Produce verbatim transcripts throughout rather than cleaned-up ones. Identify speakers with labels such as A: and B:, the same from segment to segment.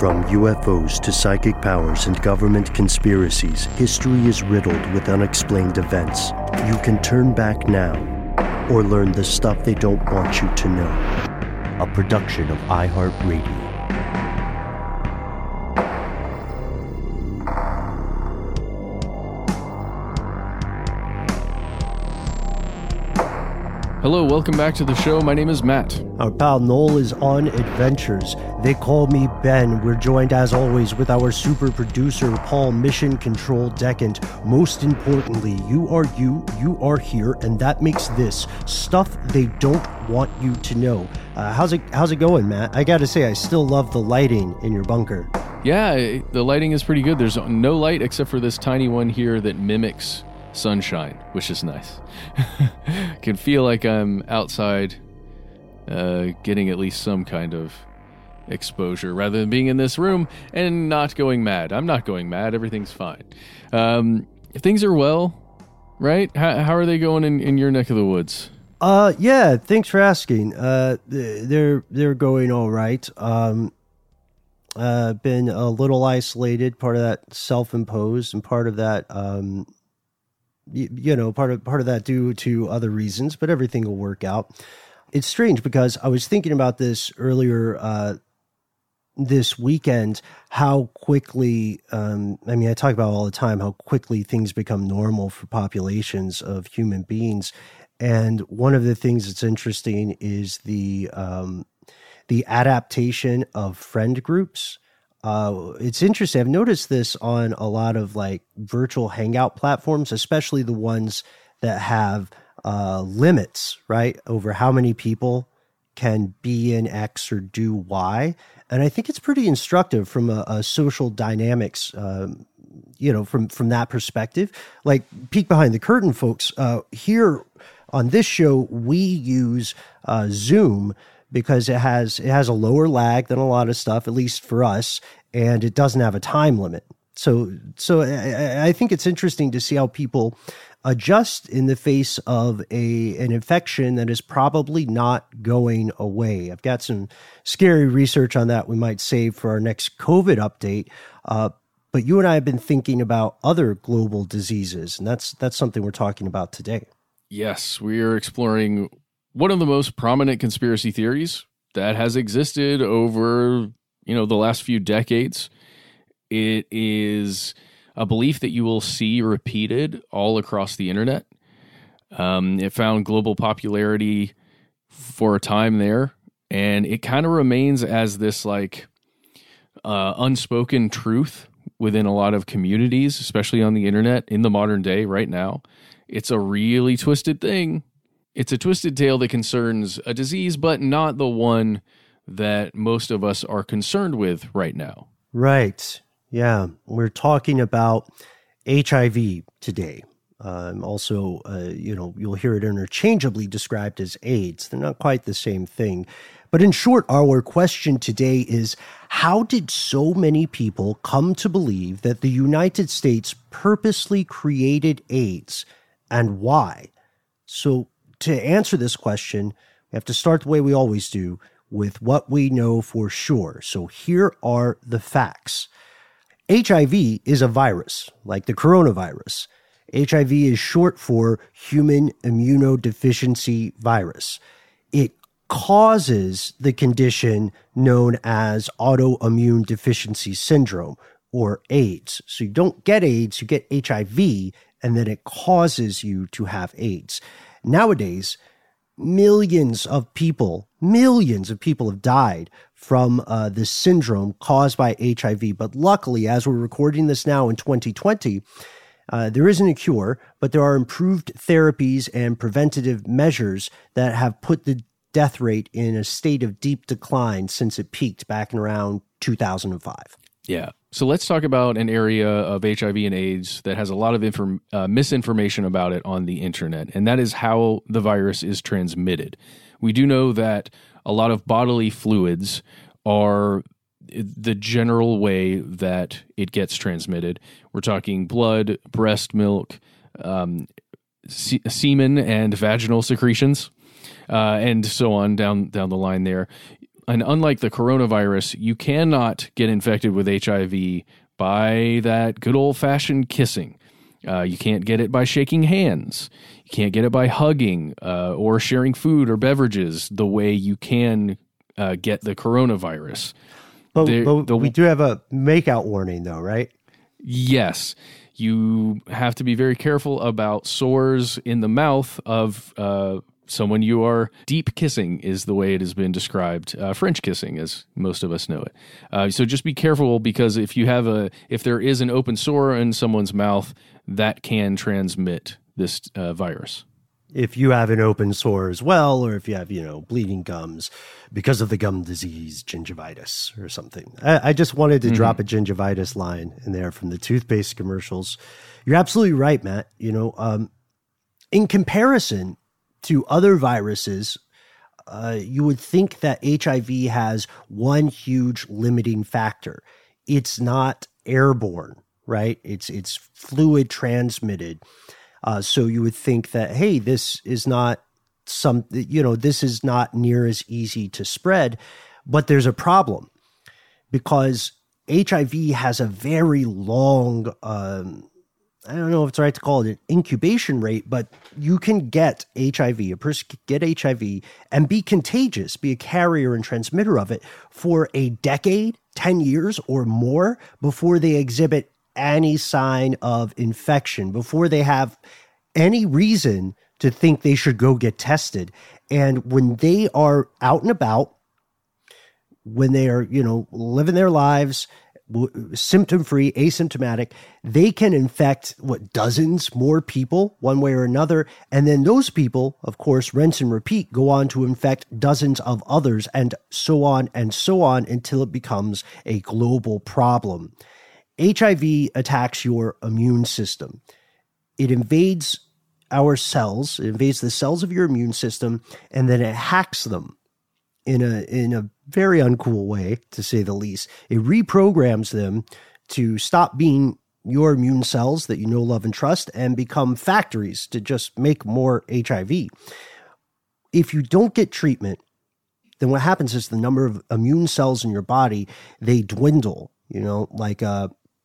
A: From U F Os to psychic powers and government conspiracies, history is riddled with unexplained events. You can turn back now or learn the stuff they don't want you to know. A production of iHeartRadio.
B: Hello, welcome back to the show. My name is Matt.
A: Our pal Noel is on adventures. They call me Ben. We're joined, as always, with our super producer, Paul Mission Control Decant. Most importantly, you are you, you are here, and that makes this stuff they don't want you to know. Uh, how's it How's it going, Matt? I gotta say, I still love the lighting in your bunker.
B: Yeah, the lighting is pretty good. There's no light except for this tiny one here that mimics sunshine, which is nice. Can feel like I'm outside uh, getting at least some kind of exposure rather than being in this room and not going mad. I'm not going mad. Everything's fine. Um, things are well, right? How, how are they going in, in your neck of the woods?
A: Uh, yeah, thanks for asking. Uh, they're, they're going all right. Um, uh, been a little isolated, part of that self-imposed and part of that, um, you, you know, part of, part of that due to other reasons, but everything will work out. It's strange because I was thinking about this earlier, uh, this weekend, how quickly, um, I mean, I talk about all the time, how quickly things become normal for populations of human beings. And one of the things that's interesting is the, um, the adaptation of friend groups. Uh, it's interesting. I've noticed this on a lot of like virtual hangout platforms, especially the ones that have uh, limits, right, over how many people can be in X or do Y. And I think it's pretty instructive from a, a social dynamics, um, you know, from, from that perspective. Like, peek behind the curtain, folks. Uh, here on this show, we use uh, Zoom because it has it has a lower lag than a lot of stuff, at least for us, and it doesn't have a time limit. So, so I, I think it's interesting to see how people adjust in the face of a an infection that is probably not going away. I've got some scary research on that we might save for our next COVID update. Uh, but you and I have been thinking about other global diseases, and that's that's something we're talking about today.
B: Yes, we are exploring one of the most prominent conspiracy theories that has existed over, you know, the last few decades. It is a belief that you will see repeated all across the internet. Um, it found global popularity for a time there, and it kind of remains as this like uh, unspoken truth within a lot of communities, especially on the internet in the modern day right now. It's a really twisted thing. It's a twisted tale that concerns a disease, but not the one that most of us are concerned with right now.
A: Right. Yeah. We're talking about H I V today. Um, also, uh, you know, you'll hear it interchangeably described as AIDS. They're not quite the same thing. But in short, our question today is, how did so many people come to believe that the United States purposely created AIDS, and why? So, to answer this question, we have to start the way we always do, with what we know for sure. So here are the facts. H I V is a virus, like the coronavirus. H I V is short for human immunodeficiency virus. It causes the condition known as autoimmune deficiency syndrome, or AIDS. So you don't get AIDS, you get H I V, and then it causes you to have AIDS. Nowadays, millions of people, millions of people have died from uh, this syndrome caused by H I V. But luckily, as we're recording this now in twenty twenty, uh, there isn't a cure, but there are improved therapies and preventative measures that have put the death rate in a state of deep decline since it peaked back in around two thousand five.
B: Yeah. So let's talk about an area of H I V and AIDS that has a lot of inform- uh, misinformation about it on the internet, and that is how the virus is transmitted. We do know that a lot of bodily fluids are the general way that it gets transmitted. We're talking blood, breast milk, um, se- semen, and vaginal secretions, uh, and so on down down the line there. and unlike the coronavirus, you cannot get infected with H I V by that good old-fashioned kissing. Uh, you can't get it by shaking hands. You can't get it by hugging uh, or sharing food or beverages the way you can uh, get the coronavirus.
A: But,
B: the,
A: but
B: the,
A: we do have a makeout warning, though, right?
B: Yes. You have to be very careful about sores in the mouth of uh, someone you are deep kissing, is the way it has been described. Uh, French kissing, as most of us know it. Uh, so just be careful, because if you have a, if there is an open sore in someone's mouth, that can transmit this uh, virus.
A: If you have an open sore as well, or if you have, you know, bleeding gums because of the gum disease, gingivitis or something. I, I just wanted to mm-hmm. drop a gingivitis line in there from the toothpaste commercials. You're absolutely right, Matt. You know, um, in comparison to other viruses, uh, you would think that H I V has one huge limiting factor. It's not airborne, right? It's it's fluid transmitted. Uh, so you would think that, hey, this is not some, you know, this is not near as easy to spread. But there's a problem, because H I V has a very long, um, I don't know if it's right to call it an incubation rate, but you can get H I V, a person can get H I V and be contagious, be a carrier and transmitter of it for a decade, ten years or more before they exhibit any sign of infection, before they have any reason to think they should go get tested. And when they are out and about, when they are, you know, living their lives, symptom-free, asymptomatic, they can infect, what, dozens more people one way or another. And then those people, of course, rinse and repeat, go on to infect dozens of others, and so on and so on until it becomes a global problem. H I V attacks your immune system. It invades our cells, it invades the cells of your immune system, and then it hacks them in a in a very uncool way, to say the least. It reprograms them to stop being your immune cells that you know, love, and trust, and become factories to just make more H I V. If you don't get treatment, then what happens is the number of immune cells in your body, they dwindle, you know, like a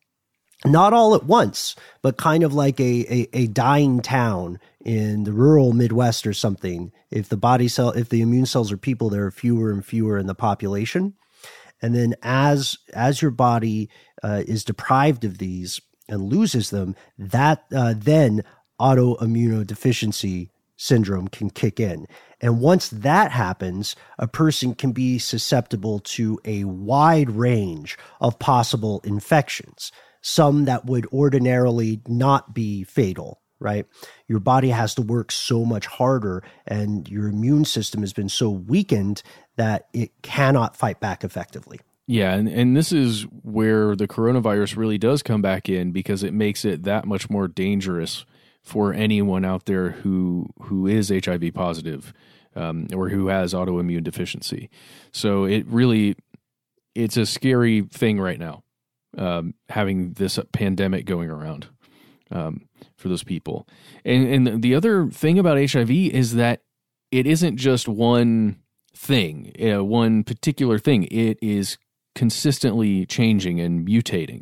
A: not all at once, but kind of like a, a, a dying town in the rural Midwest or something. If the body cell, if the immune cells are people, there are fewer and fewer in the population. And then as, as your body uh, is deprived of these and loses them, that uh, then autoimmunodeficiency syndrome can kick in. And once that happens, a person can be susceptible to a wide range of possible infections. Some that would ordinarily not be fatal, right? Your body has to work so much harder, and your immune system has been so weakened that it cannot fight back effectively.
B: Yeah, and, and this is where the coronavirus really does come back in, because it makes it that much more dangerous for anyone out there who who is H I V positive um, or who has autoimmune deficiency. So it really, it's a scary thing right now. Um, having this pandemic going around um, for those people. And, and the other thing about H I V is that it isn't just one thing, uh, one particular thing. It is consistently changing and mutating.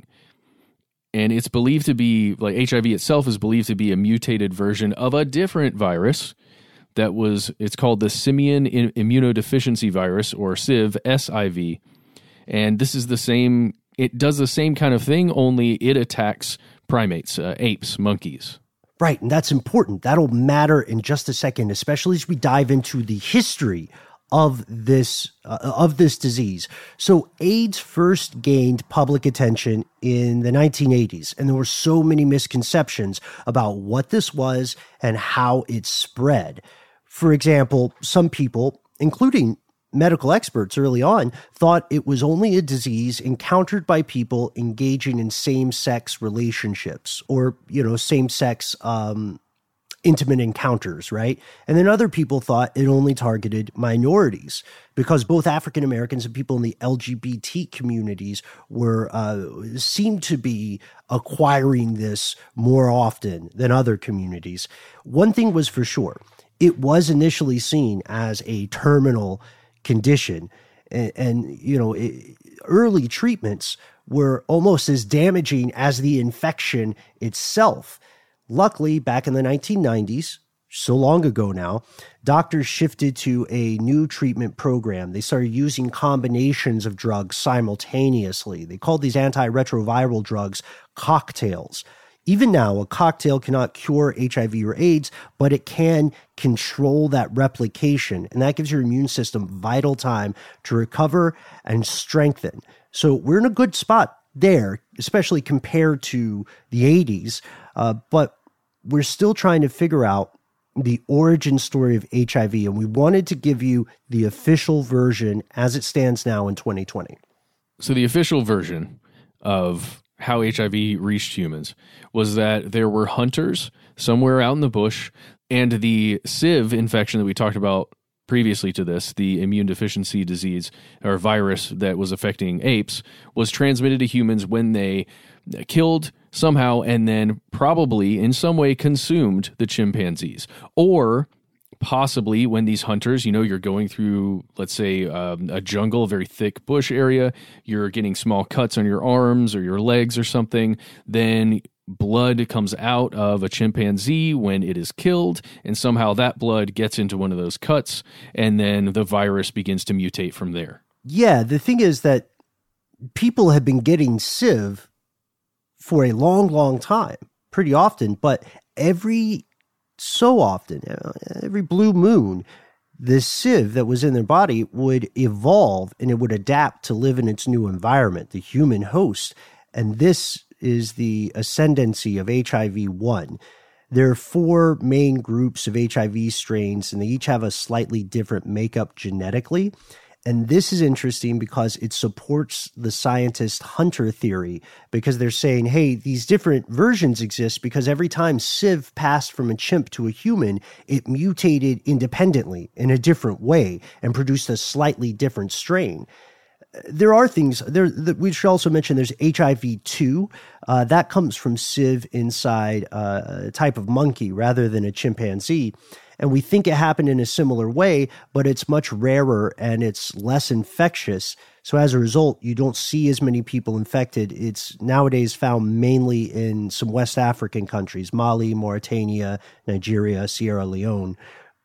B: And it's believed to be, like H I V itself is believed to be a mutated version of a different virus that was, it's called the Simian Immunodeficiency Virus, or S I V, S I V. And this is the same, it does the same kind of thing, only it attacks primates, uh, apes, monkeys.
A: Right, and that's important. That'll matter in just a second, especially as we dive into the history of this uh, of this disease. So AIDS first gained public attention in the nineteen eighties, and there were so many misconceptions about what this was and how it spread. For example, some people, including medical experts early on, thought it was only a disease encountered by people engaging in same-sex relationships, or, you know, same-sex um, intimate encounters, right? And then other people thought it only targeted minorities, because both African Americans and people in the L G B T communities were uh, seemed to be acquiring this more often than other communities. One thing was for sure, it was initially seen as a terminal condition. And, and you know, it, early treatments were almost as damaging as the infection itself. Luckily, back in the nineteen nineties, so long ago now, doctors shifted to a new treatment program. They started using combinations of drugs simultaneously. They called these antiretroviral drugs cocktails. Even now, a cocktail cannot cure H I V or AIDS, but it can control that replication, and that gives your immune system vital time to recover and strengthen. So we're in a good spot there, especially compared to the eighties, uh, but we're still trying to figure out the origin story of H I V, and we wanted to give you the official version as it stands now in twenty twenty.
B: So the official version of how H I V reached humans was that there were hunters somewhere out in the bush, and the C I V infection that we talked about previously to this, the immune deficiency disease or virus that was affecting apes, was transmitted to humans when they killed somehow and then probably in some way consumed the chimpanzees. Or possibly when these hunters, you know, you're going through, let's say, um, a jungle, a very thick bush area, you're getting small cuts on your arms or your legs or something, then blood comes out of a chimpanzee when it is killed, and somehow that blood gets into one of those cuts, and then the virus begins to mutate from there.
A: Yeah, the thing is that people have been getting C I V for a long, long time, pretty often, but every so often, every blue moon, the C I V that was in their body would evolve and it would adapt to live in its new environment, the human host. And this is the ascendancy of H I V one. There are four main groups of H I V strains, and they each have a slightly different makeup genetically. And this is interesting because it supports the scientist hunter theory, because they're saying, hey, these different versions exist because every time C I V passed from a chimp to a human, it mutated independently in a different way and produced a slightly different strain. There are things there that we should also mention. There's H I V two. Uh, that comes from C I V inside uh, a type of monkey rather than a chimpanzee. And we think it happened in a similar way, but it's much rarer and it's less infectious. So as a result, you don't see as many people infected. It's nowadays found mainly in some West African countries, Mali, Mauritania, Nigeria, Sierra Leone.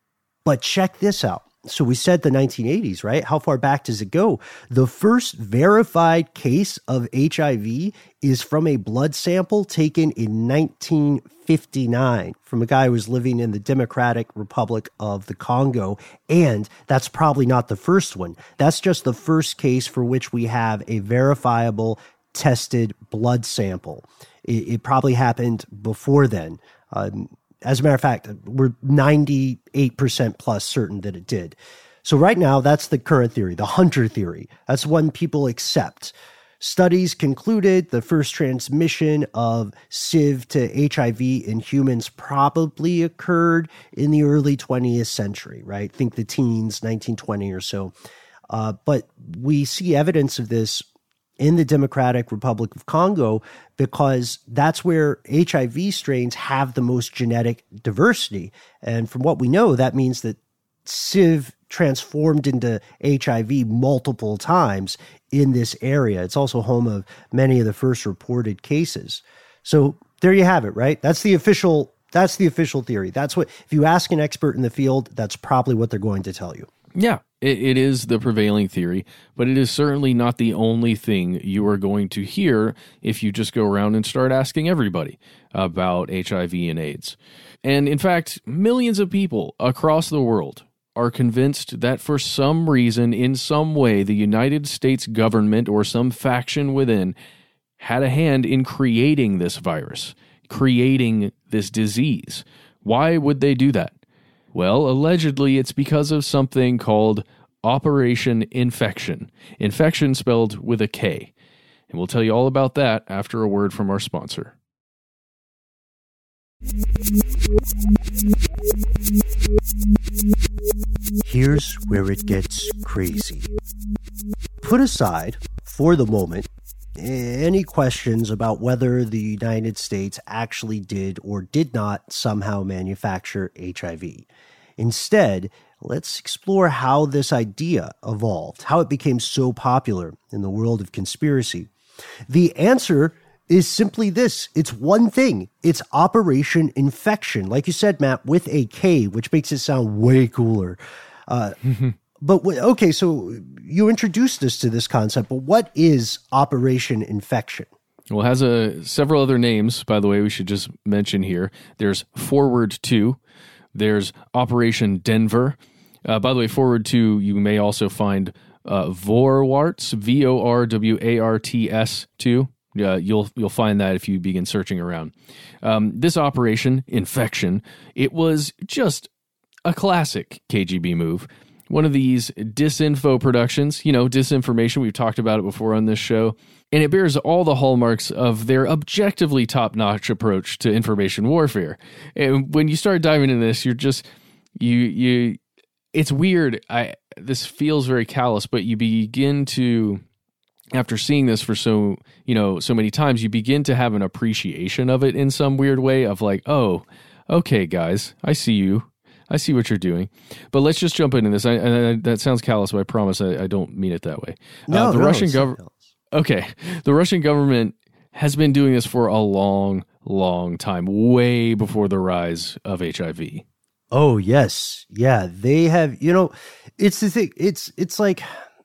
A: But check this out. So we said the nineteen eighties, right? How far back does it go? The first verified case of H I V is from a blood sample taken in nineteen fifty-nine from a guy who was living in the Democratic Republic of the Congo. And that's probably not the first one. That's just the first case for which we have a verifiable tested blood sample. It, it probably happened before then. Um, As a matter of fact, we're ninety-eight percent plus certain that it did. So right now, that's the current theory, the hunter theory. That's one people accept. Studies concluded the first transmission of C I V to H I V in humans probably occurred in the early twentieth century, right? Think the teens, nineteen twenty or so. Uh, but we see evidence of this in the Democratic Republic of Congo because that's where H I V strains have the most genetic diversity. And from what we know, that means that C I V transformed into H I V multiple times in this area. It's also home of many of the first reported cases. So there you have it, right? That's the official, that's the official theory. That's what, if you ask an expert in the field, that's probably what they're going to tell you.
B: Yeah, it, it is the prevailing theory, but it is certainly not the only thing you are going to hear if you just go around and start asking everybody about H I V and AIDS. And in fact, millions of people across the world are convinced that for some reason, in some way, the United States government or some faction within had a hand in creating this virus, creating this disease. Why would they do that? Well, allegedly, it's because of something called Operation Infection. Infection spelled with a K. And we'll tell you all about that after a word from our sponsor.
A: Here's where it gets crazy. Put aside, for the moment, any questions about whether the United States actually did or did not somehow manufacture H I V. Instead, let's explore how this idea evolved, how it became so popular in the world of conspiracy. The answer is simply this. It's one thing. It's Operation Infection. Like you said, Matt, with a K, which makes it sound way cooler. Uh, but, w- okay, so you introduced us to this concept, but what is Operation Infection?
B: Well, it has a, several other names, by the way, we should just mention here. There's Forward two. There's Operation Denver. Uh, by the way, Forward two, you may also find uh, Vorwarts, V O R W A R T S two. Uh, you'll you'll find that if you begin searching around. Um, this Operation Infection, it was just a classic K G B move. One of these disinfo productions, you know, disinformation. We've talked about it before on this show. And it bears all the hallmarks of their objectively top-notch approach to information warfare. And when you start diving into this, you're just, you, you, it's weird. I, this feels very callous, but you begin to, after seeing this for so, you know, so many times, you begin to have an appreciation of it in some weird way of like, oh, okay, guys, I see you. I see what you're doing. But let's just jump into this. I, I, that sounds callous, but I promise I, I don't mean it that way.
A: No,
B: uh, the
A: no,
B: Russian government. Okay, the Russian government has been doing this for a long, long time, way before the rise of H I V.
A: Oh, yes. Yeah, they have, you know, it's the thing. It's, it's like,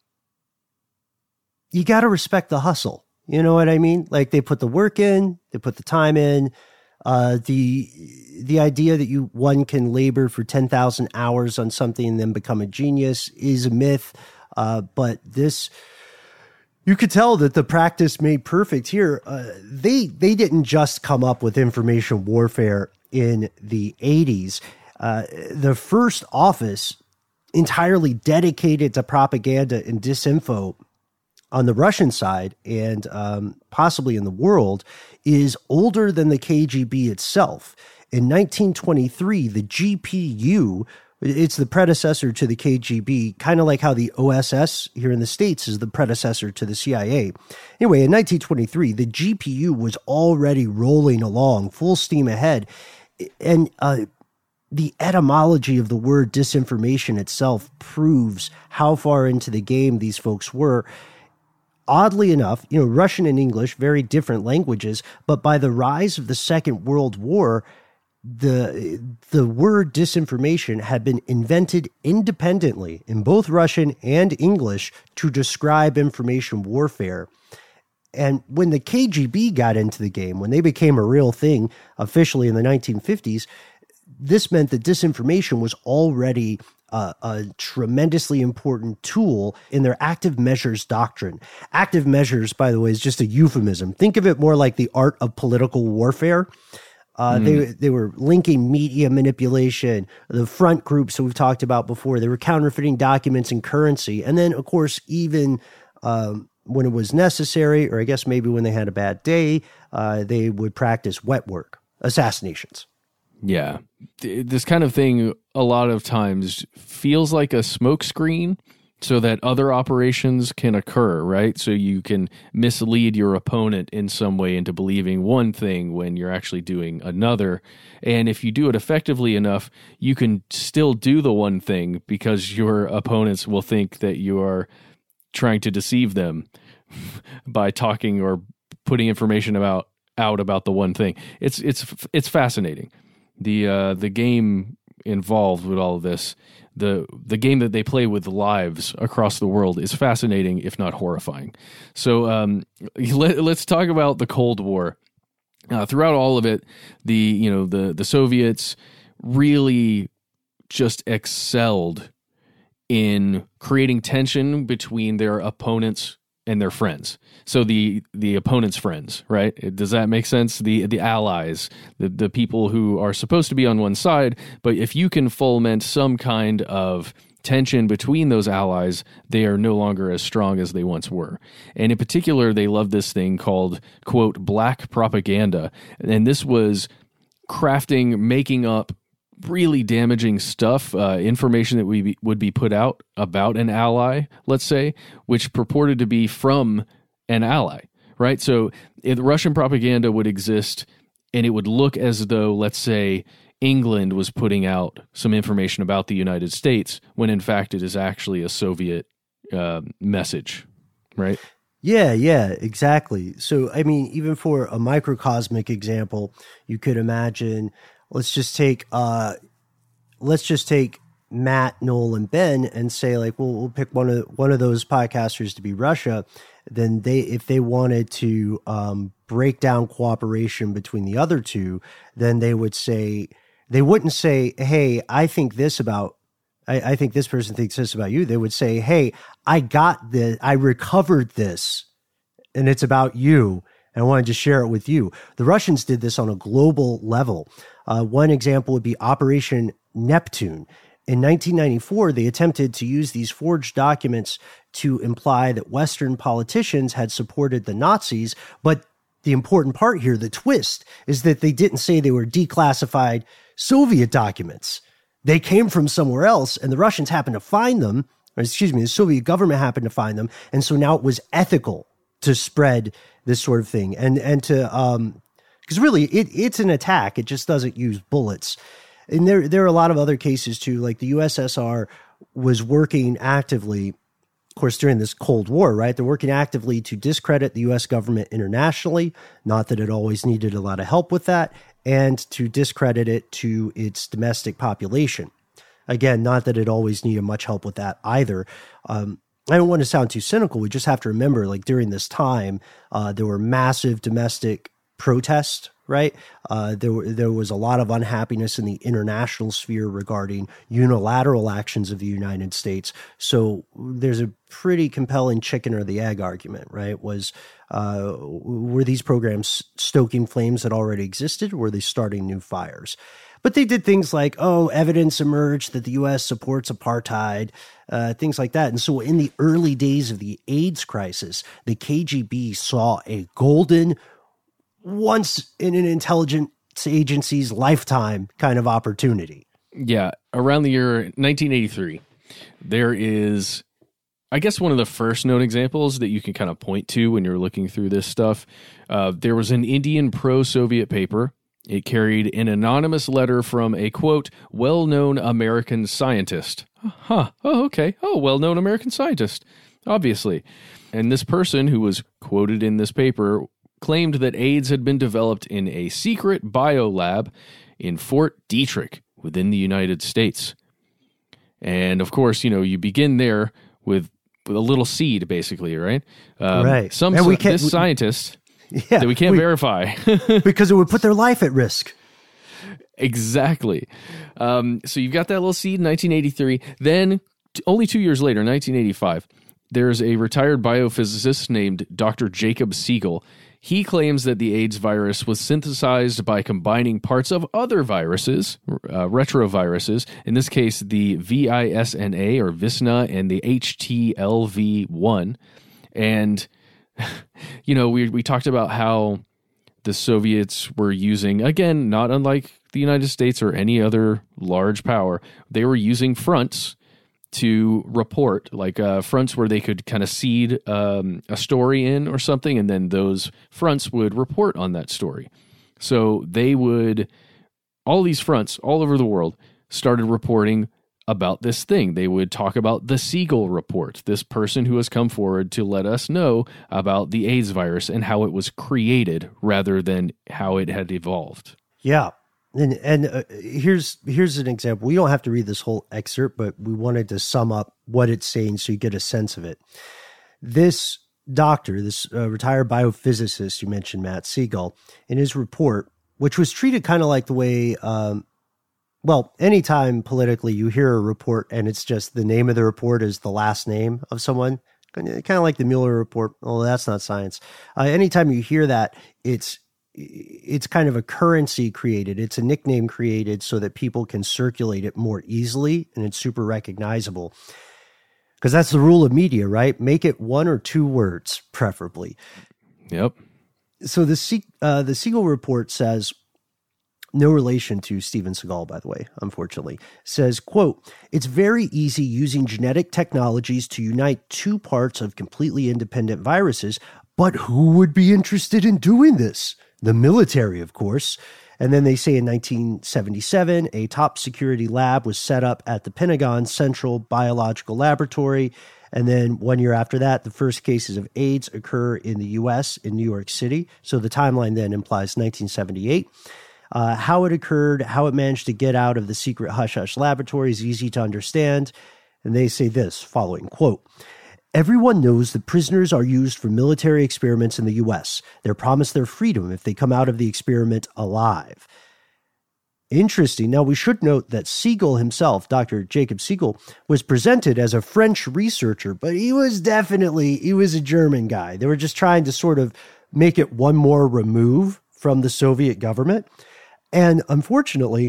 A: you got to respect the hustle. You know what I mean? Like they put the work in, they put the time in. Uh, the the idea that you one can labor for ten thousand hours on something and then become a genius is a myth. Uh, but this, you could tell that the practice made perfect here. Uh, they they didn't just come up with information warfare in the eighties. Uh, the first office entirely dedicated to propaganda and disinfo on the Russian side and um, possibly in the world is older than the K G B itself. In nineteen twenty-three, the G P U, it's the predecessor to the K G B, kind of like how the O S S here in the States is the predecessor to the C I A. Anyway, in nineteen twenty-three, the G P U was already rolling along, full steam ahead. And uh, the etymology of the word disinformation itself proves how far into the game these folks were. Oddly enough, you know, Russian and English, very different languages, but by the rise of the Second World War, the the word disinformation had been invented independently in both Russian and English to describe information warfare. And when the K G B got into the game, when they became a real thing officially in the nineteen fifties, this meant that disinformation was already Uh, a tremendously important tool in their active measures doctrine. Active measures, by the way, is just a euphemism. Think of it more like the art of political warfare. Uh, mm. They they were linking media manipulation, the front groups that we've talked about before. They were counterfeiting documents and currency. And then, of course, even um, when it was necessary, or I guess maybe when they had a bad day, uh, they would practice wet work, assassinations.
B: Yeah. This kind of thing a lot of times feels like a smokescreen so that other operations can occur, right? So you can mislead your opponent in some way into believing one thing when you're actually doing another. And if you do it effectively enough, you can still do the one thing because your opponents will think that you are trying to deceive them by talking or putting information about out about the one thing. It's it's it's fascinating. The uh, the game involved with all of this, the the game that they play with lives across the world is fascinating, if not horrifying. So um, let, let's talk about the Cold War. Uh, throughout all of it, the you know the the Soviets really just excelled in creating tension between their opponents and their friends. So the the opponent's friends, right? Does that make sense? The the allies, the the people who are supposed to be on one side, but if you can foment some kind of tension between those allies, they are no longer as strong as they once were. And in particular, they love this thing called, quote, black propaganda. And this was crafting, making up really damaging stuff, uh, information that we be, would be put out about an ally, let's say, which purported to be from an ally, right? So if Russian propaganda would exist and it would look as though, let's say, England was putting out some information about the United States when in fact it is actually a Soviet uh, message, right?
A: Yeah, yeah, exactly. So, I mean, even for a microcosmic example, you could imagine, let's just take, uh, let's just take Matt, Noel, and Ben and say, like, well, we'll pick one of one of those podcasters to be Russia. Then they, if they wanted to um, break down cooperation between the other two, then they would say, they wouldn't say, hey, I think this about, I, I think this person thinks this about you. They would say, hey, I got this, I recovered this, and it's about you, and I wanted to share it with you. The Russians did this on a global level. Uh, one example would be Operation Neptune. In nineteen ninety-four, they attempted to use these forged documents to imply that Western politicians had supported the Nazis, but the important part here, the twist, is that they didn't say they were declassified Soviet documents. They came from somewhere else, and the Russians happened to find them, or excuse me, the Soviet government happened to find them, and so now it was ethical to spread this sort of thing. And and to, um, because really, it, it's an attack. It just doesn't use bullets. And there, there are a lot of other cases too, like the U S S R was working actively, of course, during this Cold War, right? They're working actively to discredit the U S government internationally, not that it always needed a lot of help with that, and to discredit it to its domestic population. Again, not that it always needed much help with that either. Um, I don't want to sound too cynical. We just have to remember, like during this time, uh, there were massive domestic protests, right? Uh, there were, there was a lot of unhappiness in the international sphere regarding unilateral actions of the United States. So there's a pretty compelling chicken or the egg argument, right? Was, uh, were these programs stoking flames that already existed, or were they starting new fires? But they did things like, oh, evidence emerged that the U S supports apartheid, uh, things like that. And so in the early days of the AIDS crisis, the K G B saw a golden, once in an intelligence agency's lifetime kind of opportunity.
B: Yeah. Around the year nineteen eighty-three, there is, I guess, one of the first known examples that you can kind of point to when you're looking through this stuff. Uh, there was an Indian pro-Soviet paper. It carried an anonymous letter from a, quote, well-known American scientist. Huh. Oh, okay. Oh, well-known American scientist, obviously. And this person who was quoted in this paper claimed that AIDS had been developed in a secret biolab in Fort Detrick within the United States. And of course, you know, you begin there with, with a little seed, basically, right? Um,
A: right.
B: Some
A: and we
B: this
A: we,
B: scientist
A: yeah,
B: that we can't
A: we,
B: verify.
A: because it would put their life at risk.
B: Exactly. Um, so you've got that little seed in nineteen eighty-three. Then, t- only two years later, nineteen eighty-five, there's a retired biophysicist named Doctor Jacob Siegel. He claims that the AIDS virus was synthesized by combining parts of other viruses, uh, retroviruses, in this case, the V I S N A or Visna and the H T L V one. And, you know, we we talked about how the Soviets were using, again, not unlike the United States or any other large power, they were using fronts to report, like uh, fronts where they could kind of seed um, a story in or something, and then those fronts would report on that story. So they would, all these fronts all over the world started reporting about this thing. They would talk about the Siegel report, this person who has come forward to let us know about the AIDS virus and how it was created rather than how it had evolved.
A: Yeah. And and uh, here's here's an example. We don't have to read this whole excerpt, but we wanted to sum up what it's saying so you get a sense of it. This doctor, this uh, retired biophysicist you mentioned, Matt Siegel, in his report, which was treated kind of like the way, um, well, anytime politically you hear a report and it's just the name of the report is the last name of someone, kind of like the Mueller report. Oh, that's not science. Uh, anytime you hear that, it's it's kind of a currency created. It's a nickname created so that people can circulate it more easily, and it's super recognizable. Because that's the rule of media, right? Make it one or two words, preferably.
B: Yep.
A: So the Se- uh, the Siegel report says, no relation to Steven Seagal, by the way, unfortunately, says, quote, it's very easy using genetic technologies to unite two parts of completely independent viruses, but who would be interested in doing this? The military, of course. And then they say in nineteen seventy-seven, a top security lab was set up at the Pentagon Central Biological Laboratory. And then one year after that, the first cases of AIDS occur in the U S in New York City. So the timeline then implies nineteen seventy-eight. Uh, how it occurred, how it managed to get out of the secret hush-hush laboratory is easy to understand. And they say this, following, quote, everyone knows that prisoners are used for military experiments in the U S. They're promised their freedom if they come out of the experiment alive. Interesting. Now, we should note that Siegel himself, Doctor Jacob Siegel, was presented as a French researcher, but he was definitely, he was a German guy. They were just trying to sort of make it one more remove from the Soviet government. And unfortunately,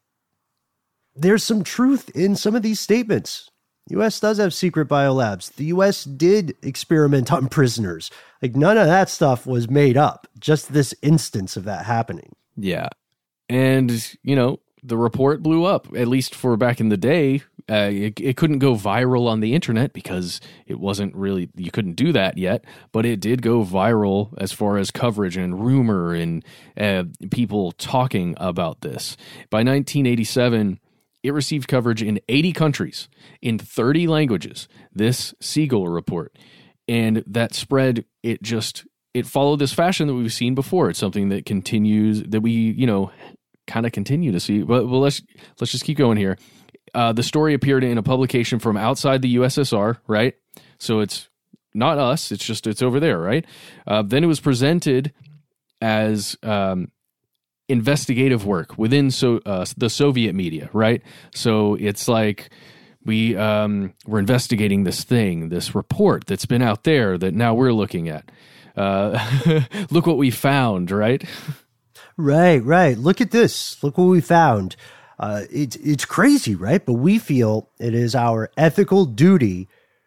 A: there's some truth in some of these statements. The U S does have secret biolabs. The U S did experiment on prisoners. Like, none of that stuff was made up. Just this instance of that happening.
B: Yeah. And, you know, the report blew up, at least for back in the day. Uh, it, it couldn't go viral on the internet because it wasn't really, you couldn't do that yet, but it did go viral as far as coverage and rumor and uh, people talking about this. By nineteen eighty-seven, it received coverage in eighty countries, in thirty languages, this Siegel report. And that spread, it just, it followed this fashion that we've seen before. It's something that continues, that we, you know, kind of continue to see. But well, let's let's just keep going here. Uh, the story appeared in a publication from outside the U S S R, right? So it's not us. It's just, it's over there, right? Uh, then it was presented as um, investigative work within so uh, the Soviet media, right? So it's like we um, we're investigating this thing, this report that's been out there that now we're looking at. Uh, look what we found, right?
A: Right, right. Look at this. Look what we found. Uh, it's it's crazy, right? But we feel it is our ethical duty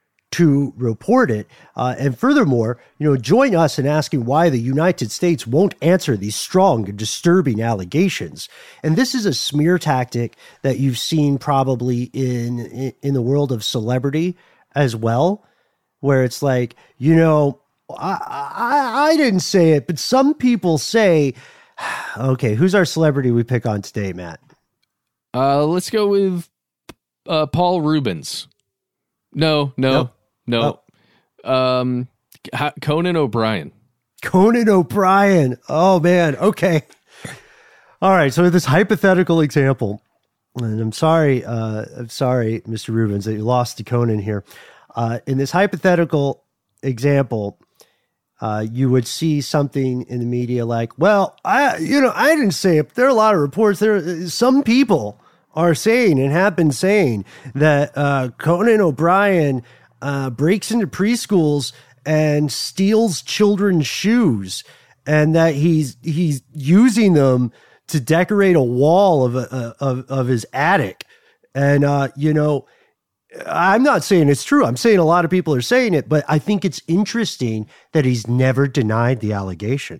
A: to report it. Uh, and furthermore, you know, join us in asking why the United States won't answer these strong and disturbing allegations. And this is a smear tactic that you've seen probably in in, in the world of celebrity as well, where it's like, you know, I, I, I didn't say it, but some people say, okay, who's our celebrity we pick on today, Matt?
B: Uh, let's go with uh, Paul Rubens. No, no,
A: nope.
B: no. Oh. Um, Conan O'Brien.
A: Conan O'Brien. Oh, man. Okay. All right. So this hypothetical example, and I'm sorry, uh, I'm sorry, Mister Rubens, that you lost to Conan here. Uh, in this hypothetical example, Uh, you would see something in the media like, well, I, you know, I didn't say it. But there are a lot of reports. There, some people are saying and have been saying that uh, Conan O'Brien uh, breaks into preschools and steals children's shoes, and that he's he's using them to decorate a wall of a, of of his attic. And uh, you know, I'm not saying it's true. I'm saying a lot of people are saying it, but I think it's interesting that he's never denied the allegation.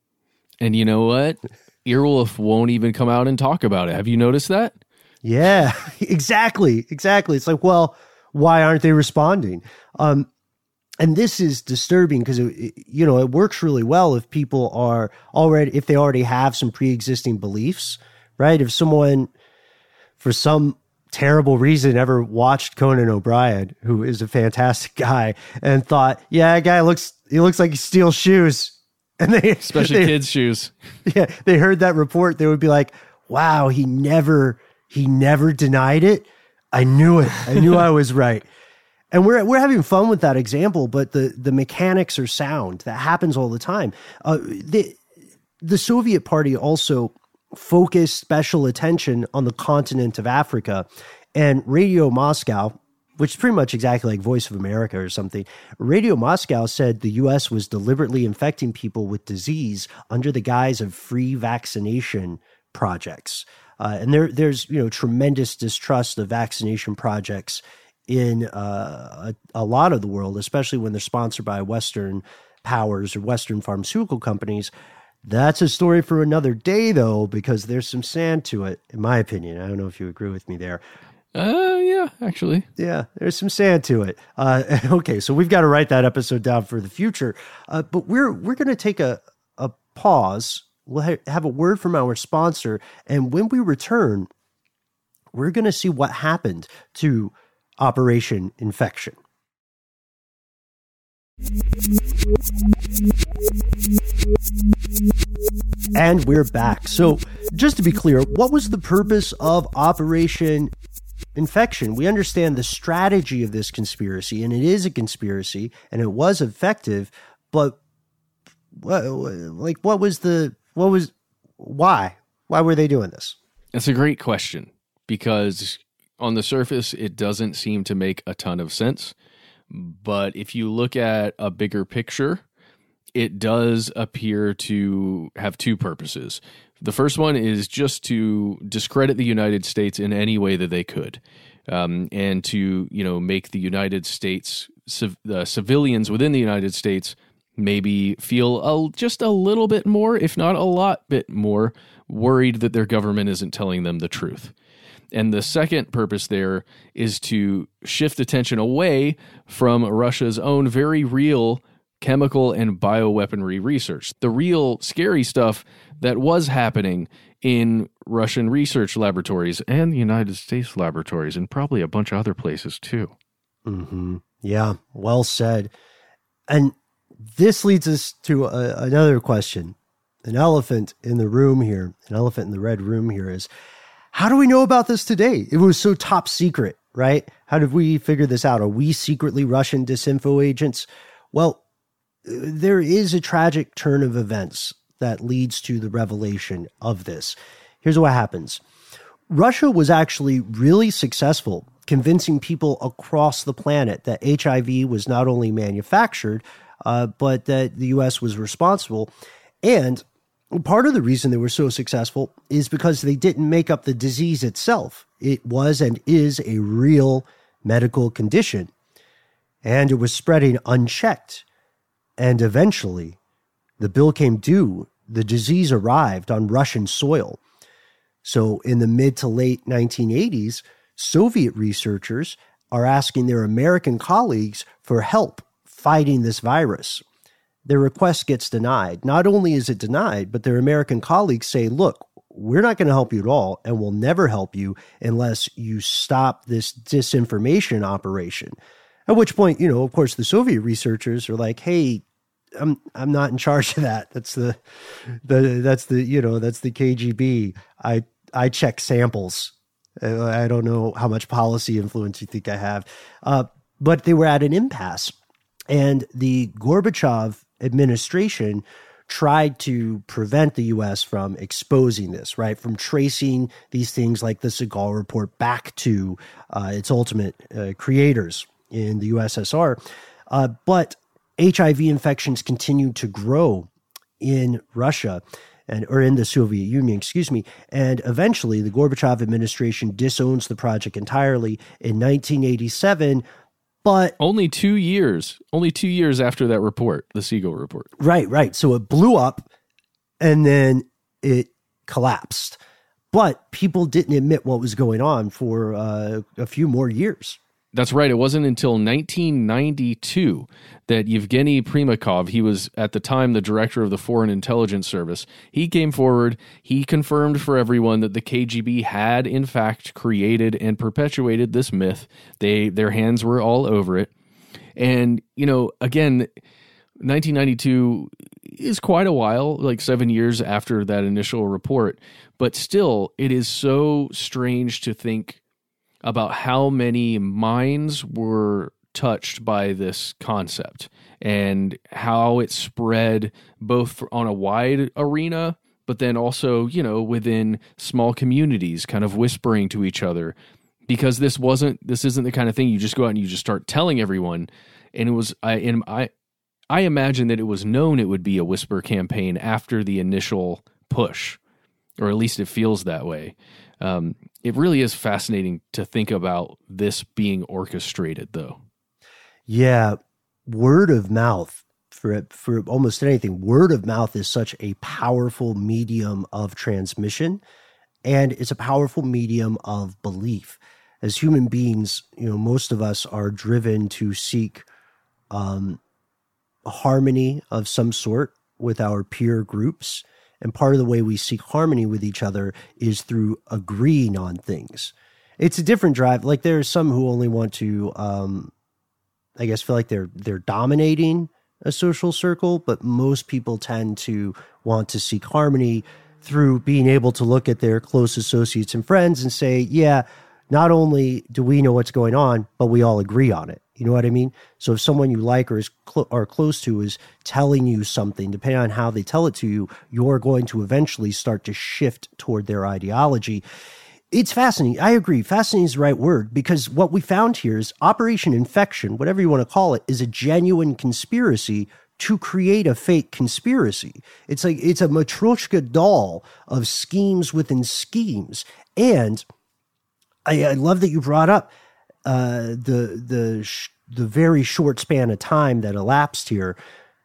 B: And you know what? Earwolf won't even come out and talk about it. Have you noticed that?
A: Yeah, exactly. Exactly. It's like, well, why aren't they responding? Um, and this is disturbing because, you know, it works really well if people are already, if they already have some pre-existing beliefs, right? If someone, for some terrible reason, ever watched Conan O'Brien, who is a fantastic guy, and thought, yeah, that guy looks, he looks like he steals shoes. And they,
B: especially
A: they,
B: kids' shoes.
A: Yeah. They heard that report. They would be like, wow, he never, he never denied it. I knew it. I knew I was right. And we're, we're having fun with that example, but the, the mechanics are sound. That happens all the time. Uh, the, the Soviet Party also focused special attention on the continent of Africa, and Radio Moscow, which is pretty much exactly like Voice of America or something. Radio Moscow said the U S was deliberately infecting people with disease under the guise of free vaccination projects. Uh, and there, there's, you know, tremendous distrust of vaccination projects in uh, a, a lot of the world, especially when they're sponsored by Western powers or Western pharmaceutical companies. That's a story for another day, though, because there's some sand to it, in my opinion. I don't know if you agree with me there.
B: Uh, yeah, actually.
A: Yeah, there's some sand to it. Uh, okay, so we've got to write that episode down for the future. Uh, but we're we're going to take a, a pause We'll ha- have a word from our sponsor. And when we return, we're going to see what happened to Operation Infection. And we're back. So just to be clear, what was the purpose of Operation Infection? We understand the strategy of this conspiracy, and it is a conspiracy, and it was effective, but what, like, what was the, what was, why? Why were they doing this?
B: That's a great question, because on the surface, it doesn't seem to make a ton of sense. But if you look at a bigger picture, it does appear to have two purposes. The first one is just to discredit the United States in any way that they could, um, and to, you know, make the United States, civ- the civilians within the United States, maybe feel a, just a little bit more, if not a lot bit more, worried that their government isn't telling them the truth. And the second purpose there is to shift attention away from Russia's own very real chemical and bioweaponry research, the real scary stuff that was happening in Russian research laboratories and the United States laboratories, and probably a bunch of other places too.
A: Mm-hmm. Yeah, well said. And this leads us to a, another question. An elephant in the room here, an elephant in the red room here is, how do we know about this today? It was so top secret, right? How did we figure this out? Are we secretly Russian disinfo agents? Well, there is a tragic turn of events that leads to the revelation of this. Here's what happens. Russia was actually really successful convincing people across the planet that H I V was not only manufactured, uh, but that the U S was responsible. And part of the reason they were so successful is because they didn't make up the disease itself. It was and is a real medical condition, and it was spreading unchecked. And eventually, the bill came due. The disease arrived on Russian soil. So in the mid to late nineteen eighties, Soviet researchers are asking their American colleagues for help fighting this virus. Their request gets denied. Not only is it denied, but their American colleagues say, look, we're not going to help you at all, and we'll never help you unless you stop this disinformation operation. At which point, you know, of course, the Soviet researchers are like, hey, I'm I'm not in charge of that. That's the the that's the, you know, that's the K G B. I I check samples. I don't know how much policy influence you think I have. Uh, but they were at an impasse. And the Gorbachev administration tried to prevent the U S from exposing this, right? From tracing these things like the Segal report back to uh, its ultimate uh, creators in the U S S R. Uh, but H I V infections continued to grow in Russia and or in the Soviet Union, excuse me. And eventually the Gorbachev administration disowns the project entirely in nineteen eighty-seven. But
B: only two years, only two years after that report, the Segal report.
A: Right, right. So it blew up and then it collapsed. But people didn't admit what was going on for uh, a few more years.
B: That's right. It wasn't until nineteen ninety-two that Yevgeny Primakov, he was at the time the director of the Foreign Intelligence Service, he came forward, he confirmed for everyone that the K G B had in fact created and perpetuated this myth. They their hands were all over it. And, you know, again, nineteen ninety-two is quite a while, like seven years after that initial report, but still it is so strange to think about how many minds were touched by this concept and how it spread both on a wide arena, but then also, you know, within small communities, kind of whispering to each other, because this wasn't, this isn't the kind of thing you just go out and you just start telling everyone. And it was, I, and I, I imagine that it was known it would be a whisper campaign after the initial push, or at least it feels that way. Um, it really is fascinating to think about this being orchestrated, though.
A: Yeah, word of mouth for for almost anything. Word of mouth is such a powerful medium of transmission, and it's a powerful medium of belief. As human beings, you know, most of us are driven to seek um, a harmony of some sort with our peer groups. And part of the way we seek harmony with each other is through agreeing on things. It's a different drive. Like there are some who only want to, um, I guess, feel like they're they're dominating a social circle, but most people tend to want to seek harmony through being able to look at their close associates and friends and say, yeah, not only do we know what's going on, but we all agree on it. You know what I mean? So if someone you like or is cl- or close to is telling you something, depending on how they tell it to you, you're going to eventually start to shift toward their ideology. It's fascinating. I agree. Fascinating is the right word, because what we found here is Operation Infection, whatever you want to call it, is a genuine conspiracy to create a fake conspiracy. It's like it's a Matryoshka doll of schemes within schemes. And I, I love that you brought up uh, the the sh- the very short span of time that elapsed here.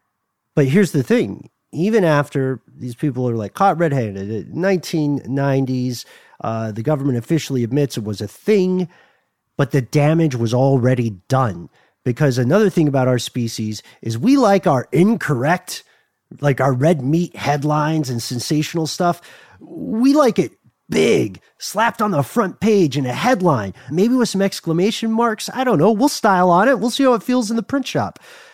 A: But here's the thing: even after these people are like caught red-handed, nineteen nineties, uh, the government officially admits it was a thing, but the damage was already done. Because another thing about our species is we like our incorrect, like our red meat headlines and sensational stuff. We like it big, slapped on the front page in a headline, maybe with some exclamation marks. I don't know. We'll style on it. We'll see how it feels in the print shop.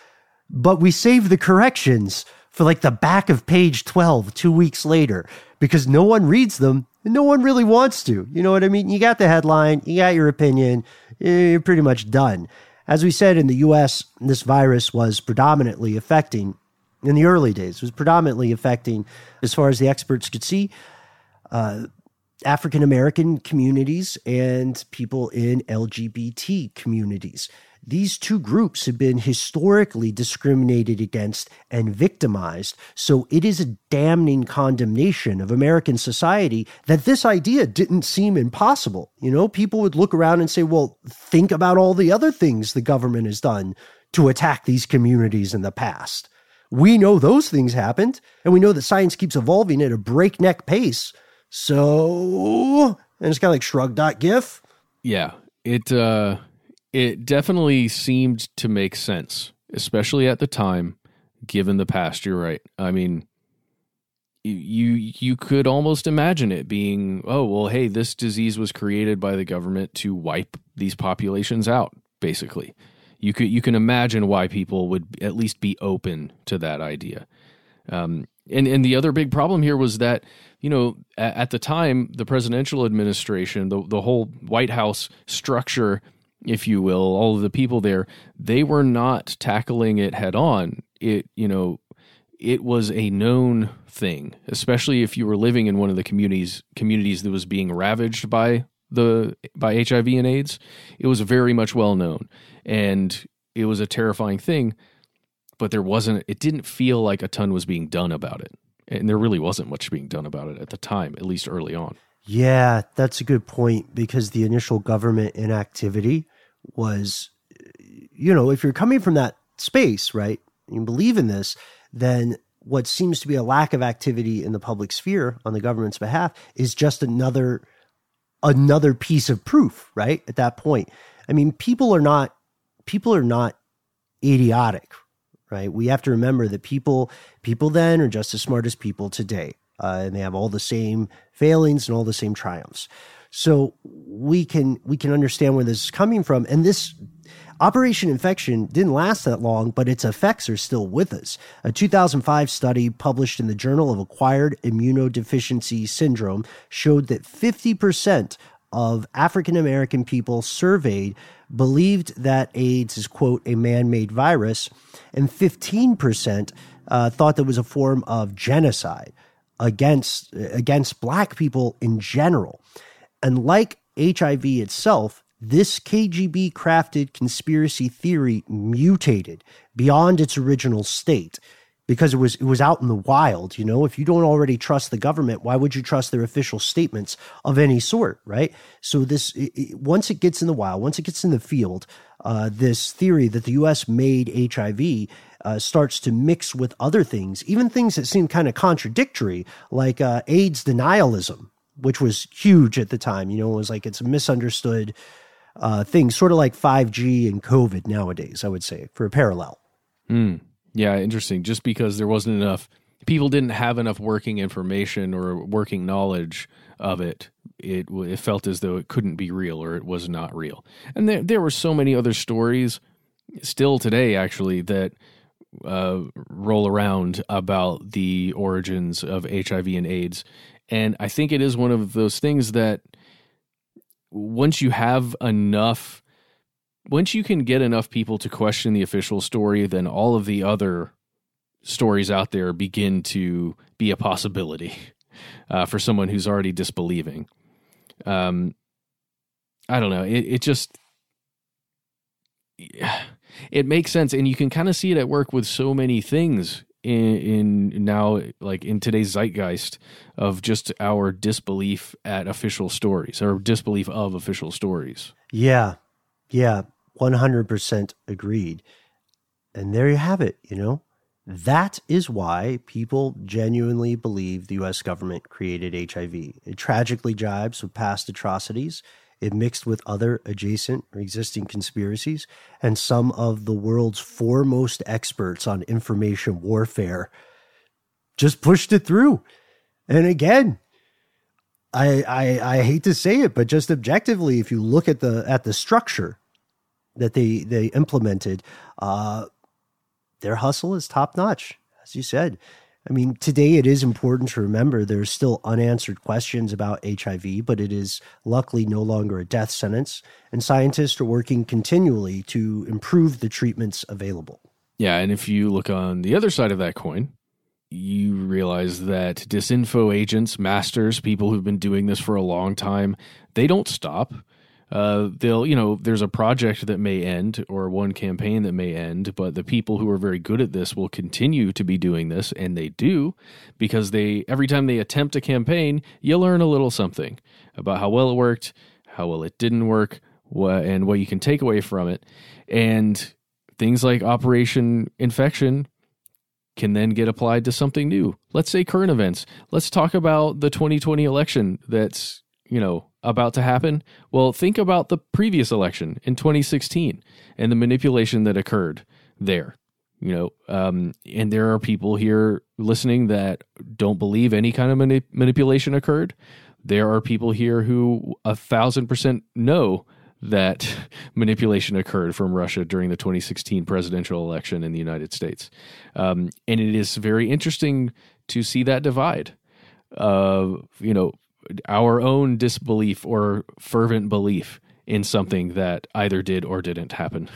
A: But we save the corrections for like the back of page twelve two weeks later because no one reads them and no one really wants to. You know what I mean? You got the headline, you got your opinion, you're pretty much done. As we said, in the U S, this virus was predominantly affecting, in the early days, was predominantly affecting, as far as the experts could see, uh, African-American communities and people in L G B T communities. These two groups have been historically discriminated against and victimized, so it is a damning condemnation of American society that this idea didn't seem impossible. You know, people would look around and say, well, think about all the other things the government has done to attack these communities in the past. We know those things happened, and we know that science keeps evolving at a breakneck pace. So, and it's kind of like shrug.gif.
B: Yeah, it, uh, it definitely seemed to make sense, especially at the time, given the past. You're right. I mean, you you could almost imagine it being, oh, well, hey, this disease was created by the government to wipe these populations out, basically. You could you can imagine why people would at least be open to that idea. Um, and, and the other big problem here was that, you know, at, at the time, the presidential administration, the, the whole White House structure, if you will, all of the people there, they were not tackling it head on. It, you know, it was a known thing, especially if you were living in one of the communities communities that was being ravaged by the by H I V and AIDS. It was very much well known, and it was a terrifying thing. But there wasn't. It didn't feel like a ton was being done about it, and there really wasn't much being done about it at the time, at least early on.
A: Yeah, that's a good point, because the initial government inactivity was, you know, if you're coming from that space, right, you believe in this, then what seems to be a lack of activity in the public sphere on the government's behalf is just another another piece of proof, right? At that point, I mean, people are not people are not idiotic, right? We have to remember that people people then are just as smart as people today, uh, and they have all the same failings and all the same triumphs. So we can we can understand where this is coming from, and this Operation Infection didn't last that long, but its effects are still with us. A two thousand five study published in the Journal of Acquired Immunodeficiency Syndrome showed that fifty percent of African American people surveyed believed that AIDS is, quote, a man-made virus, and fifteen percent uh, thought that was a form of genocide against against Black people in general. And like H I V itself, this K G B-crafted conspiracy theory mutated beyond its original state because it was it was out in the wild. You know, if you don't already trust the government, why would you trust their official statements of any sort, right? So this, it, it, once it gets in the wild, once it gets in the field, uh, this theory that the U S made H I V uh, starts to mix with other things, even things that seem kind of contradictory, like uh, AIDS denialism, which was huge at the time. You know, it was like it's a misunderstood uh, thing, sort of like five G and COVID nowadays, I would say, for a parallel.
B: Mm. Yeah, interesting. Just because there wasn't enough people didn't have enough working information or working knowledge of it. It, it felt as though it couldn't be real or it was not real. And there, there were so many other stories still today, actually, that uh, roll around about the origins of H I V and AIDS. And I think it is one of those things that once you have enough, once you can get enough people to question the official story, then all of the other stories out there begin to be a possibility uh, for someone who's already disbelieving. Um, I don't know. It, it just, it makes sense. And you can kind of see it at work with so many things in, in now, like in today's zeitgeist of just our disbelief at official stories or disbelief of official stories.
A: Yeah. Yeah. one hundred percent agreed. And there you have it, you know. That is why people genuinely believe the U S government created H I V. It tragically jibes with past atrocities. It mixed with other adjacent or existing conspiracies, and some of the world's foremost experts on information warfare just pushed it through. And again, I, I I hate to say it, but just objectively, if you look at the at the structure that they they implemented, uh, their hustle is top notch, as you said. I mean, today it is important to remember there's still unanswered questions about H I V, but it is luckily no longer a death sentence, and scientists are working continually to improve the treatments available.
B: Yeah, and if you look on the other side of that coin, you realize that disinfo agents, masters, people who've been doing this for a long time, they don't stop. Uh, they'll, you know, there's a project that may end or one campaign that may end, but the people who are very good at this will continue to be doing this, and they do, because they, every time they attempt a campaign, you learn a little something about how well it worked, how well it didn't work, what, and what you can take away from it. And things like Operation Infection can then get applied to something new. Let's say current events. Let's talk about the twenty twenty election that's, you know, about to happen. Well, think about the previous election in twenty sixteen and the manipulation that occurred there. You know, um, and there are people here listening that don't believe any kind of manip- manipulation occurred. There are people here who a thousand percent know that manipulation occurred from Russia during the twenty sixteen presidential election in the United States. Um, and it is very interesting to see that divide. Uh, you know, our own disbelief or fervent belief in something that either did or didn't happen.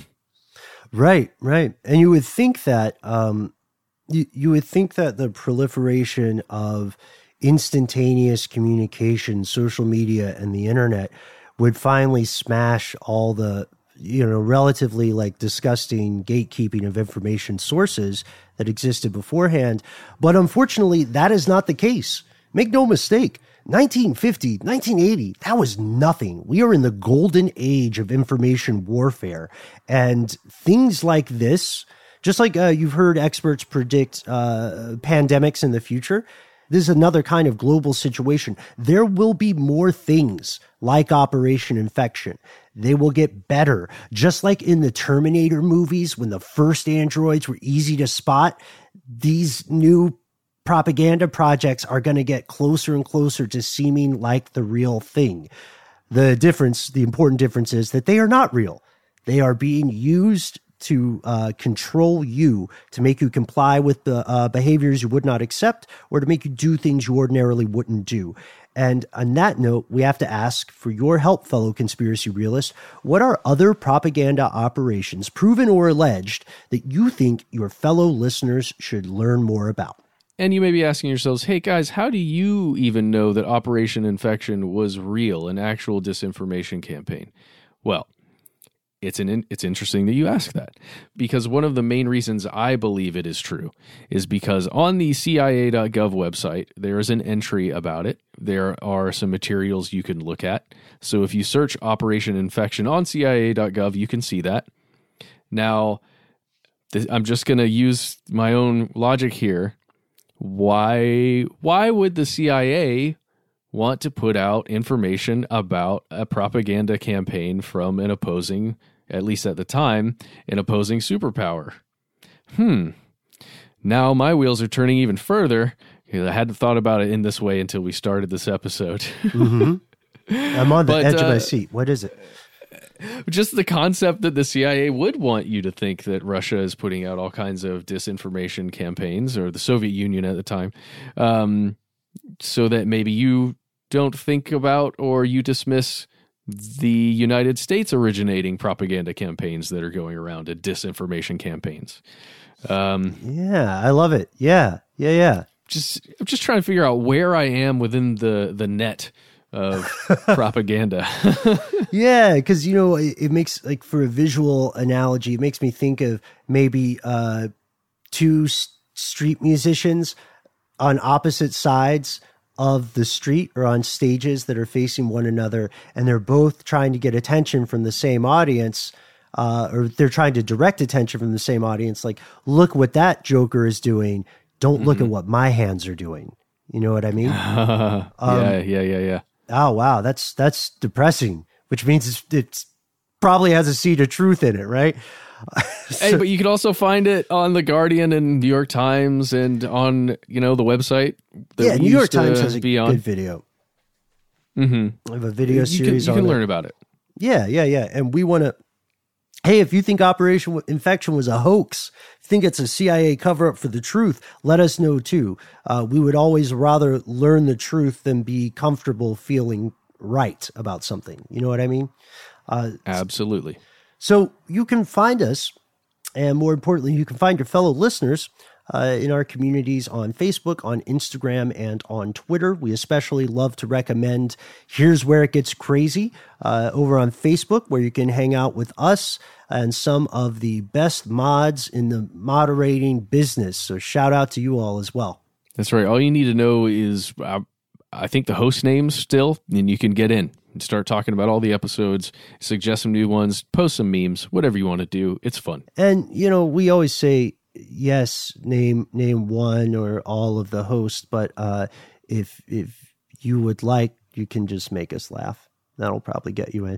A: Right, right. And you would think that um, you, you would think that the proliferation of instantaneous communication, social media, and the internet would finally smash all the, you know, relatively like disgusting gatekeeping of information sources that existed beforehand. But unfortunately, that is not the case. Make no mistake. nineteen fifty, nineteen eighty, that was nothing. We are in the golden age of information warfare. And things like this, just like uh, you've heard experts predict uh, pandemics in the future, this is another kind of global situation. There will be more things like Operation Infection. They will get better. Just like in the Terminator movies, when the first androids were easy to spot, these new propaganda projects are going to get closer and closer to seeming like the real thing. The difference, the important difference is that they are not real. They are being used to uh, control you, to make you comply with the uh, behaviors you would not accept, or to make you do things you ordinarily wouldn't do. And on that note, we have to ask for your help, fellow conspiracy realists. What are other propaganda operations, proven or alleged, that you think your fellow listeners should learn more about?
B: And you may be asking yourselves, hey guys, how do you even know that Operation Infection was real, an actual disinformation campaign? Well, it's an it's interesting that you ask that, because one of the main reasons I believe it is true is because on the C I A dot gov website, there is an entry about it. There are some materials you can look at. So if you search Operation Infection on C I A dot gov, you can see that. Now, th- I'm just going to use my own logic here. Why why would the C I A want to put out information about a propaganda campaign from an opposing, at least at the time, an opposing superpower? Hmm. now my wheels are turning even further. I hadn't thought about it in this way until we started this episode.
A: Mm-hmm. I'm on the
B: But,
A: edge of my
B: uh,
A: seat. What is it?
B: Just the concept that the C I A would want you to think that Russia is putting out all kinds of disinformation campaigns, or the Soviet Union at the time, um, so that maybe you don't think about or you dismiss the United States originating propaganda campaigns that are going around, and disinformation campaigns. Um,
A: Yeah, I love it. Yeah, yeah, yeah.
B: just I'm just trying to figure out where I am within the the net of propaganda.
A: Yeah, because, you know, it, it makes, like, for a visual analogy, it makes me think of maybe uh, two s- street musicians on opposite sides of the street, or on stages that are facing one another, and they're both trying to get attention from the same audience, uh, or they're trying to direct attention from the same audience. Like, look what that joker is doing. Don't look
B: Mm-hmm.
A: at what my hands are doing. You know what I mean?
B: yeah, yeah, yeah, yeah.
A: Oh, wow. That's, that's depressing, which means it's, it's probably has a seed of truth in it, right?
B: Hey, but you can also find it on The Guardian and New York Times, and on, you know, the website that
A: Yeah,
B: we
A: New York
B: used to
A: Times has a
B: be on.
A: good video.
B: Mm-hmm.
A: I have a video
B: You can,
A: series
B: you
A: on
B: can
A: it.
B: learn about it.
A: Yeah, yeah, yeah. And we want to, hey, if you think Operation Infection was a hoax, think it's a C I A cover up for the truth, let us know too. Uh, we would always rather learn the truth than be comfortable feeling right about something. You know what I mean? Uh,
B: Absolutely.
A: so you can find us, and more importantly, you can find your fellow listeners uh, in our communities on Facebook, on Instagram, and on Twitter. We especially love to recommend Here's Where It Gets Crazy uh, over on Facebook, where you can hang out with us and some of the best mods in the moderating business. So shout out to you all as well.
B: That's right. All you need to know is, uh, I think, the host names still, and you can get in and start talking about all the episodes, suggest some new ones, post some memes, whatever you want to do. It's fun.
A: And, you know, we always say, yes, name name one or all of the hosts, but uh, if if you would like, you can just make us laugh. That'll probably get you in.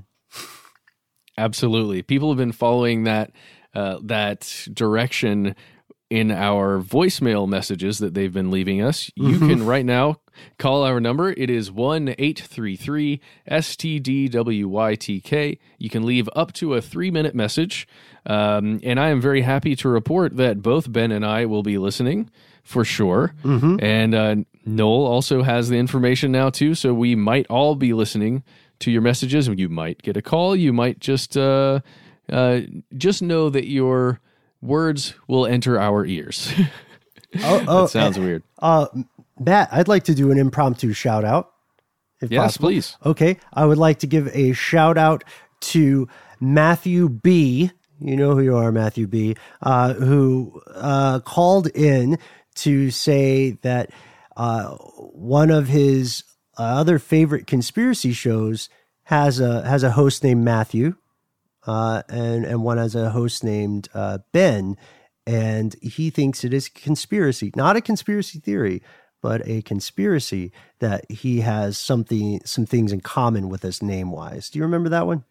B: Absolutely. People have been following that uh, that direction in our voicemail messages that they've been leaving us. You
A: Mm-hmm.
B: can right now call our number. It is one eight three three S T D W Y T K. You can leave up to a three-minute message. Um, and I am very happy to report that both Ben and I will be listening for sure.
A: Mm-hmm.
B: And uh, Noel also has the information now too, so we might all be listening to your messages. You might get a call. You might just uh, uh, just know that your words will enter our ears.
A: Oh, oh,
B: That sounds
A: uh,
B: weird.
A: Uh, Matt, I'd like to do an impromptu shout out. If
B: Yes,
A: possible.
B: please.
A: Okay. I would like to give a shout out to Matthew B. You know who you are, Matthew B., uh, who uh, called in to say that uh, one of his uh, other favorite conspiracy shows has a has a host named Matthew, uh, and and one has a host named uh, Ben, and he thinks it is a conspiracy, not a conspiracy theory, but a conspiracy that he has something some things in common with us name wise. Do you remember that one?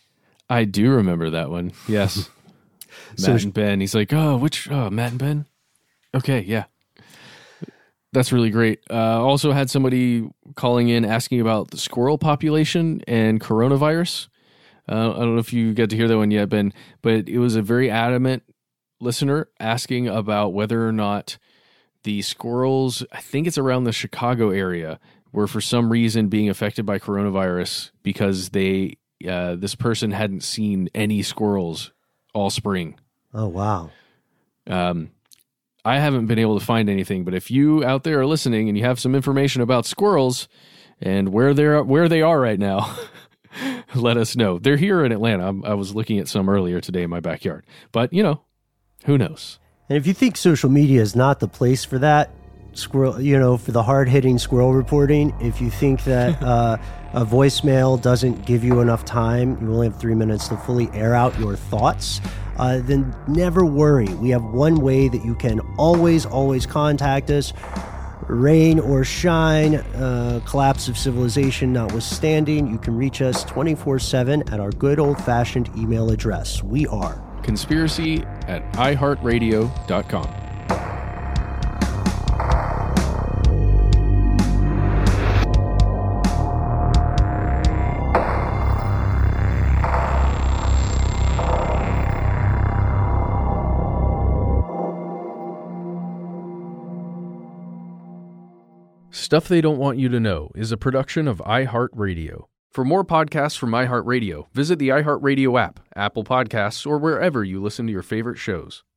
B: I do remember that one. Yes. Matt
A: So-
B: and Ben. He's like, oh, which? Oh, Matt and Ben? Okay, yeah. That's really great. Uh, also had somebody calling in asking about the squirrel population and coronavirus. Uh, I don't know if you got to hear that one yet, Ben, but it was a very adamant listener asking about whether or not the squirrels, I think it's around the Chicago area, were for some reason being affected by coronavirus because they uh, this person hadn't seen any squirrels all spring.
A: Oh wow.
B: Um, I haven't been able to find anything, but if you out there are listening and you have some information about squirrels and where they're where they are right now, let us know. They're here in Atlanta. I'm, I was looking at some earlier today in my backyard, but you know, who knows?
A: And if you think social media is not the place for that, squirrel, you know, for the hard-hitting squirrel reporting, if you think that uh, a voicemail doesn't give you enough time, you only have three minutes to fully air out your thoughts, uh, then never worry. We have one way that you can always, always contact us. Rain or shine, uh, collapse of civilization notwithstanding, you can reach us twenty-four seven at our good old-fashioned email address. We are
B: Conspiracy at i heart radio dot com. Stuff They Don't Want You to Know is a production of iHeartRadio. For more podcasts from iHeartRadio, visit the iHeartRadio app, Apple Podcasts, or wherever you listen to your favorite shows.